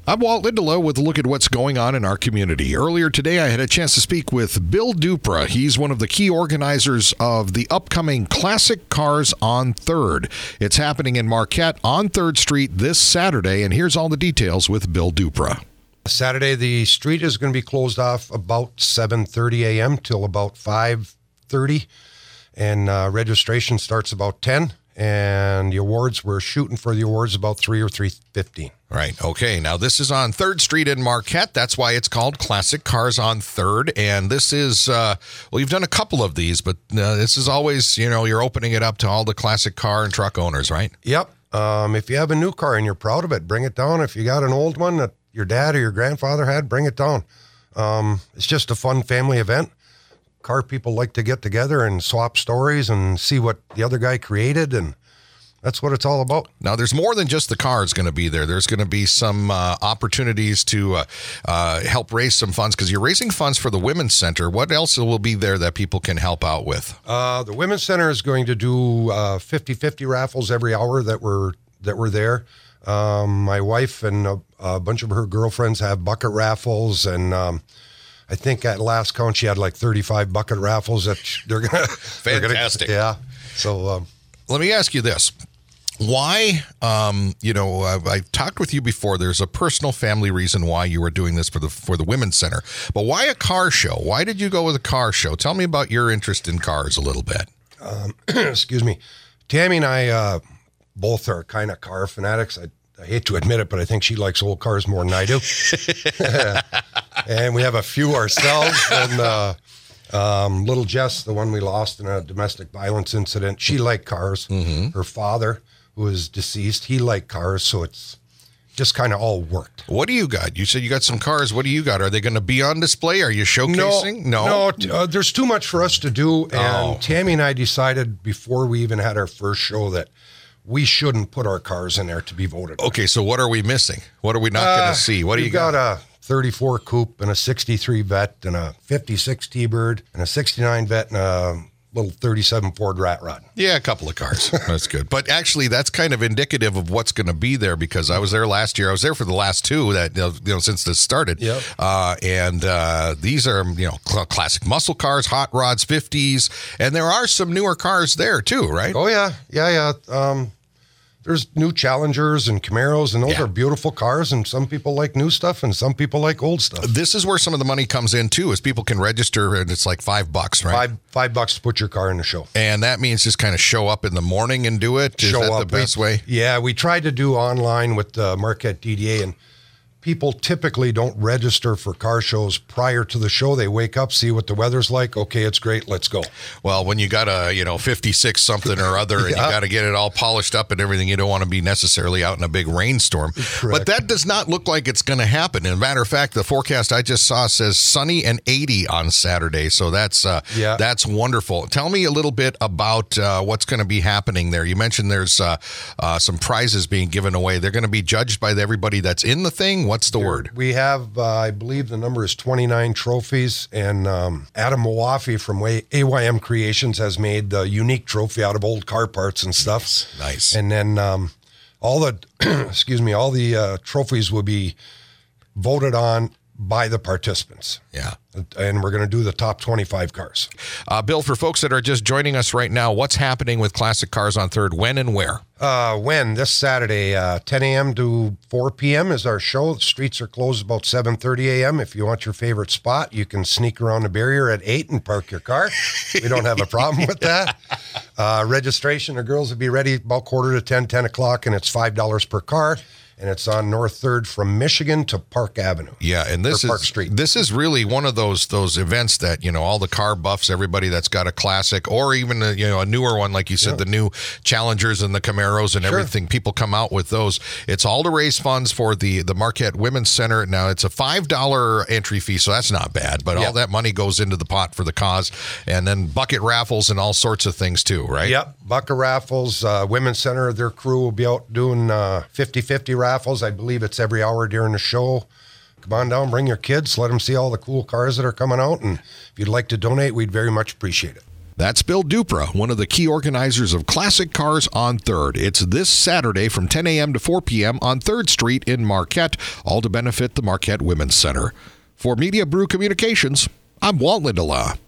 I'm Walt Lindelow with a look at what's going on in our community. Earlier today, I had a chance to speak with Bill Dupra. He's one of the key organizers of the upcoming Classic Cars on 3rd. It's happening in Marquette on 3rd Street this Saturday, and here's all the details with Bill Dupra. Saturday, the street is going to be closed off about 7:30 a.m. till about 5:30, and registration starts about 10. And the awards, we're shooting for the awards about 3 or 3:15. Right. Okay. Now, this is on 3rd Street in Marquette. That's why it's called Classic Cars on 3rd. And this is, well, you've done a couple of these, but this is always, you're opening it up to all the classic car and truck owners, right? Yep. If you have a new car and you're proud of it, bring it down. If you got an old one that your dad or your grandfather had, bring it down. It's just a fun family event. Car people like to get together and swap stories and see what the other guy created, and that's what it's all about. Now, there's more than just the cars going to be there. There's going to be some opportunities to help raise some funds, because you're raising funds for the Women's Center. What else will be there that people can help out with? The Women's Center is going to do 50-50 raffles every hour that we're there. My wife and a bunch of her girlfriends have bucket raffles, and I think at last count she had like 35 bucket raffles that they're gonna. Fantastic. Yeah. So let me ask you this: why? I talked with you before. There's a personal family reason why you were doing this for the Women's Center, but why a car show? Why did you go with a car show? Tell me about your interest in cars a little bit. Excuse me, Tammy and I both are kind of car fanatics. I hate to admit it, but I think she likes old cars more than I do. And we have a few ourselves. And little Jess, the one we lost in a domestic violence incident, she liked cars. Mm-hmm. Her father, who was deceased, he liked cars. So it's just kind of all worked. What do you got? You said you got some cars. What do you got? Are they going to be on display? Are you showcasing? No, there's too much for us to do. And Tammy and I decided before we even had our first show that we shouldn't put our cars in there to be voted. Okay, so what are we missing? What are we not going to see? What do you got? We've got a 34 Coupe and a 63 Vet and a 56 T-Bird and a 69 Vet and a little 37 Ford Rat Rod. Yeah, a couple of cars. That's good. But actually, that's kind of indicative of what's going to be there, because I was there last year. I was there for the last two that since this started. Yep. And these are classic muscle cars, hot rods, 50s, and there are some newer cars there too, right? Oh yeah. There's new Challengers and Camaros, and those are beautiful cars, and some people like new stuff, and some people like old stuff. This is where some of the money comes in, too, is people can register, and it's like $5, right? $5 to put your car in the show. And that means just kind of show up in the morning and do it? Is that the best way? Yeah, we tried to do online with the Marquette DDA, and people typically don't register for car shows prior to the show. They wake up, see what the weather's like. Okay, it's great. Let's go. Well, when you got a 56 something or other, and you got to get it all polished up and everything, you don't want to be necessarily out in a big rainstorm. Correct. But that does not look like it's going to happen. As a matter of fact, the forecast I just saw says sunny and 80 on Saturday. So that's wonderful. Tell me a little bit about what's going to be happening there. You mentioned there's some prizes being given away. They're going to be judged by everybody that's in the thing. What's the word? We have, I believe the number is 29 trophies, and Adam Mawafi from AYM Creations has made the unique trophy out of old car parts and stuff. Nice. And then all the trophies will be voted on by the participants. Yeah. And we're going to do the top 25 cars. Bill, for folks that are just joining us right now, what's happening with Classic Cars on 3rd? When and where? This Saturday, 10 a.m. to 4 p.m. is our show. The streets are closed about 7:30 a.m. If you want your favorite spot, you can sneak around the barrier at 8 and park your car. We don't have a problem with that. Registration, the girls will be ready about 10 o'clock, and it's $5 per car. And it's on North 3rd from Michigan to Park Avenue. Yeah, and Park Street. This is really one of those events that, all the car buffs, everybody that's got a classic or even a newer one, like you said, the new Challengers and the Camaros and everything, people come out with those. It's all to raise funds for the Marquette Women's Center. Now, it's a $5 entry fee, so that's not bad, but all that money goes into the pot for the cause, and then bucket raffles and all sorts of things too, right? Yep, bucket raffles. Women's Center, their crew will be out doing 50-50 raffles. I believe it's every hour during the show. Come on down, bring your kids, let them see all the cool cars that are coming out, and if you'd like to donate, we'd very much appreciate it. That's Bill Dupra, one of the key organizers of Classic Cars on 3rd. It's this Saturday from 10 a.m. to 4 p.m. on 3rd Street in Marquette, all to benefit the Marquette Women's Center. For Media Brew Communications, I'm Walt Lindelau.